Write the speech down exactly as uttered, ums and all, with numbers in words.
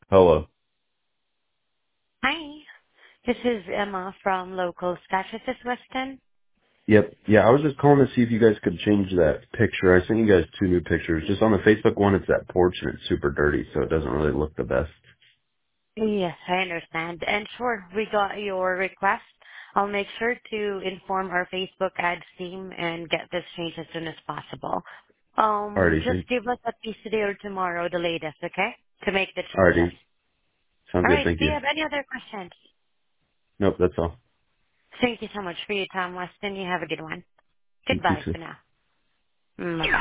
Hello. Hi, this is Emma from Local Scotch. Is this Weston? Yep. Yeah, I was just calling to see if you guys could change that picture. I sent you guys two new pictures. Just on the Facebook one, it's that porch and it's super dirty, so it doesn't really look the best. Yes, I understand. And sure, we got your request. I'll make sure to inform our Facebook ads team and get this changed as soon as possible. Um, Alrighty. just Thank, give us at least today or tomorrow, the latest, okay? To make the changes. alrighty. Sounds All good. right. Thank Do you you. have any other questions? Nope, that's all. Thank you so much for your time, Weston. You have a good one. You Goodbye too. for now. Mm,